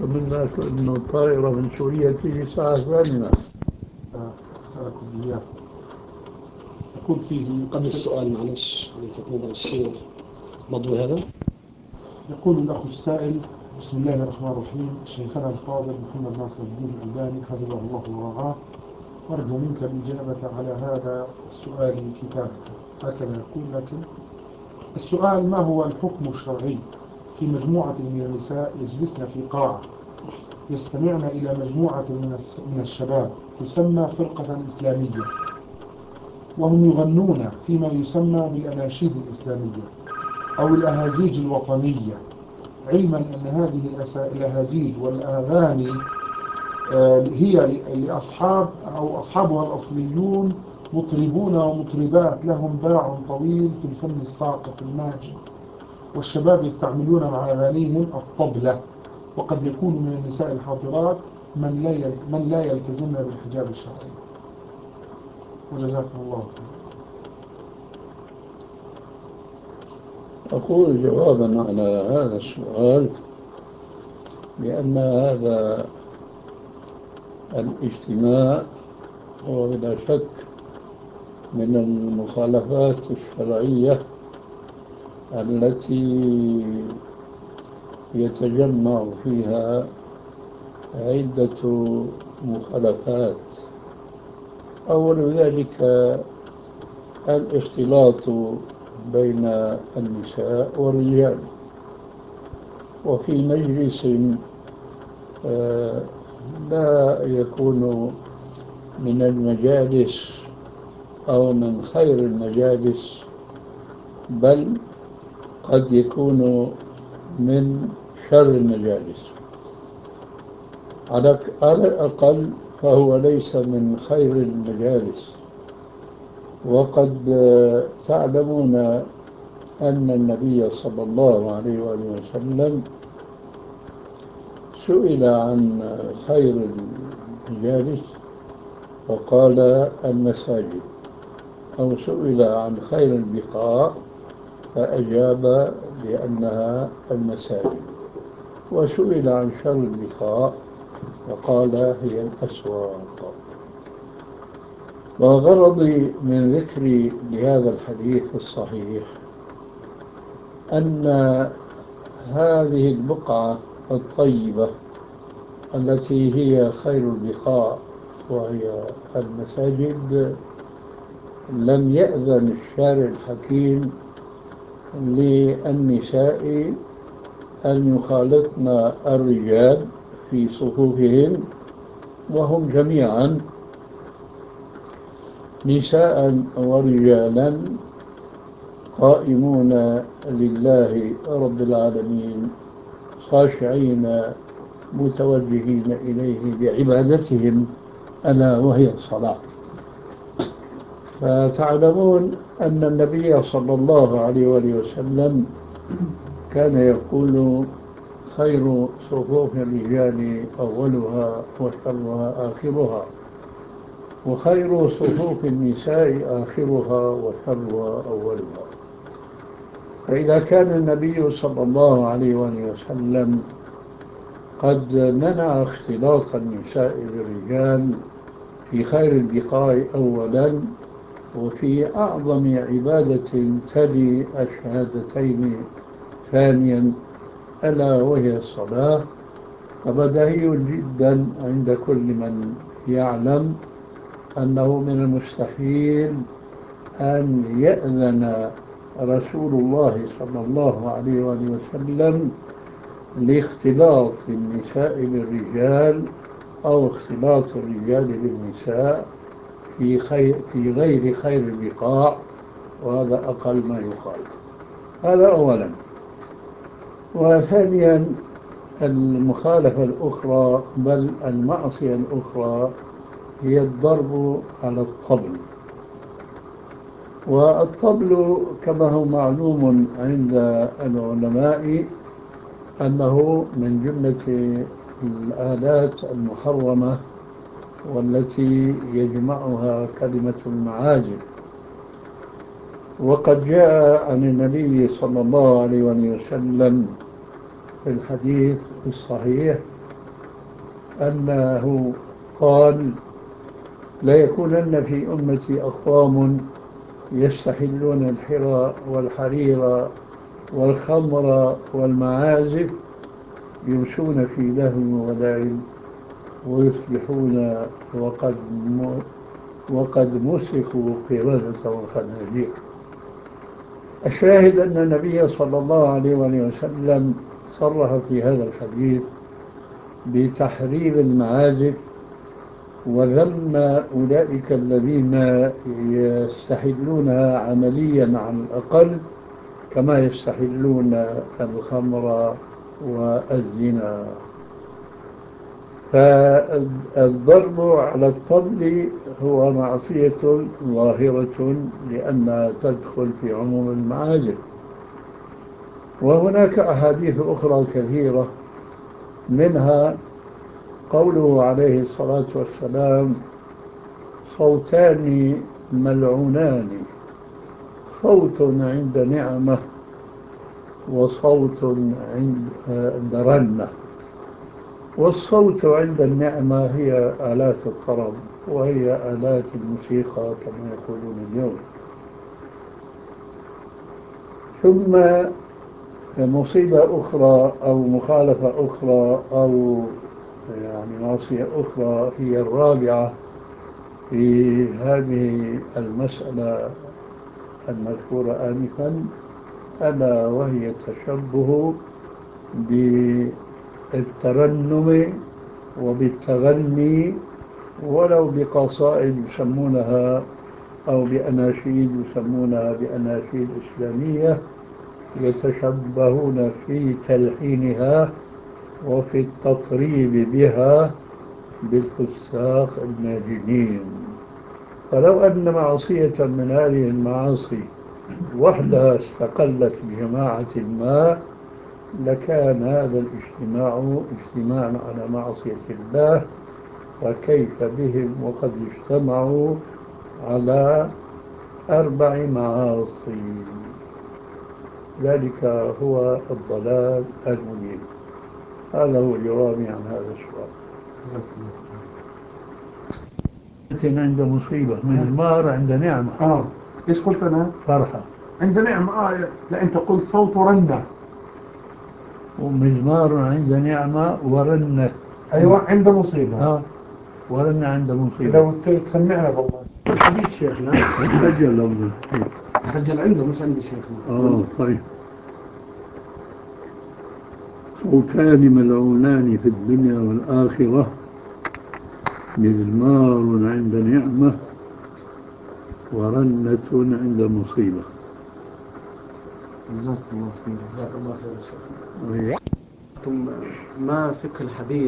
الناس إنه الطائرة من سوريا تيجي ساعة ثانية. أسألكم إياه. يقول فيه قبل السؤال معلش لفت نظر الشيخ مضوي هذا. يقول الأخ السائل: بسم الله الرحمن الرحيم. شيخنا الفاضل محمد ناصر الدين الألباني حفظه الله ورعاه، أرجو منك الإجابة على هذا السؤال بكتابته. هكذا يقول. لكن السؤال: ما هو الحكم الشرعي في مجموعة من النساء يجلسن في قاعة يستمعن إلى مجموعة من الشباب تسمى فرقة إسلامية، وهم يغنون فيما يسمى بالأناشيد الإسلامية أو الأهازيج الوطنية، علما أن هذه الأهازيج والأغاني هي لأصحاب أو أصحابها الأصليون مطربون ومطربات لهم باع طويل في الفن الساقط الماجد، والشباب يستعملون مع أغانيهم الطبلة، وقد يكون من النساء الحاضرات من لا يلتزمن بالحجاب الشرعي. وجزاكم الله خير. أقول جوابا على هذا السؤال بأن هذا الاجتماع هو بلا شك من المخالفات الشرعية التي يتجمع فيها عدة مخالفات. أول ذلك الاختلاط بين النساء والرجال، وفي مجلس لا يكون من المجالس أو من خير المجالس، بل قد يكون من شر المجالس. على الأقل فهو ليس من خير المجالس. وقد تعلمون أن النبي صلى الله عليه وآله وسلم سئل عن خير المجالس فقال المساجد، أو سئل عن خير البقاع فأجاب بأنها المساجد، وسئل عن شر البقاع فقال هي الأسواق. وغرضي من ذكري لهذا الحديث الصحيح أن هذه البقعة الطيبة التي هي خير البقاع وهي المساجد لم يأذن الشارع الحكيم للنساء أن يخالطن الرجال في صفوفهم، وهم جميعا نساء ورجالا قائمون لله رب العالمين خاشعين متوجهين إليه بعبادتهم ألا وهي الصلاة. فتعلمون أن النبي صلى الله عليه وسلم كان يقول خير صفوف الرجال أولها وشرها آخرها، وخير صفوف النساء آخرها وشرها أولها. فإذا كان النبي صلى الله عليه وسلم قد منع اختلاط النساء بالرجال في خير البقاع أولا، وفي أعظم عبادة تلي الشهادتين ثانيا ألا وهي الصلاة، فبديهي جدا عند كل من يعلم أنه من المستحيل أن يأذن رسول الله صلى الله عليه وسلم لاختلاط النساء بالرجال أو اختلاط الرجال بالنساء في غير خير البقاع، وهذا أقل ما يقال. هذا أولا. وثانيا المخالفة الأخرى بل المعصية الأخرى هي الضرب على الطبل. والطبل كما هو معلوم عند العلماء أنه من جملة الآلات المحرمة والتي يجمعها كلمة المعازف. وقد جاء عن النبي صلى الله عليه وسلم في الحديث الصحيح أنه قال: لا يكونن في أمتي أقوام يستحلون الحرى والحرير والخمر والمعازف يمشون في لهو ولعب ويصبحون وقد مسخوا قردة وخنازير. الشاهد أن النبي صلى الله عليه وسلم صرح في هذا الحديث بتحريم المعازف وذم أولئك الذين يستحلونها عمليا على الأقل كما يستحلون الخمر والزنا. فالضرب على الطبل هو معصية ظاهرة لأنها تدخل في عموم المعازف. وهناك أحاديث أخرى كثيرة، منها قوله عليه الصلاة والسلام: صوتان ملعونان، صوت عند نعمة وصوت عند رنة. والصوت عند النعمة هي آلات الطرب، وهي آلات الموسيقى كما يقولون اليوم. ثم مصيبة أخرى أو مخالفة أخرى أو معصية أخرى هي الرابعة في هذه المسألة المذكورة آنفا، ألا وهي التشبه بالترنم وبالتغني، ولو بقصائد يسمونها أو بأناشيد يسمونها بأناشيد إسلامية، يتشبهون في تلحينها وفي التطريب بها بالفساق الناجنين. فلو أن معصية من هذه المعاصي وحدها استقلت بجماعة ما لكان هذا الاجتماع اجتماعا على معصية الله، فكيف بهم وقد اجتمعوا على 4 معاصي. ذلك هو الضلال المبين. هذا هو جوابي عن هذا السؤال. عند مصيبة، مزمار عند نعمة. إيش قلت أنا؟ فرحة عند نعمة. لا، أنت قلت صوت رنة. ومزمار عند نعمة ورنة. أيوة، عند مصيبة. ورنة عند مصيبة. لو تسمعنا والله الحديث شيخنا. سجل عنده مش عند شيخنا. طيب. صوتان ملعونان في الدنيا والآخرة، مزمار عند نعمة ورنة عند مصيبة. جزاك الله خير. جزاك الله خير يا شيخ. ما فقه الحديث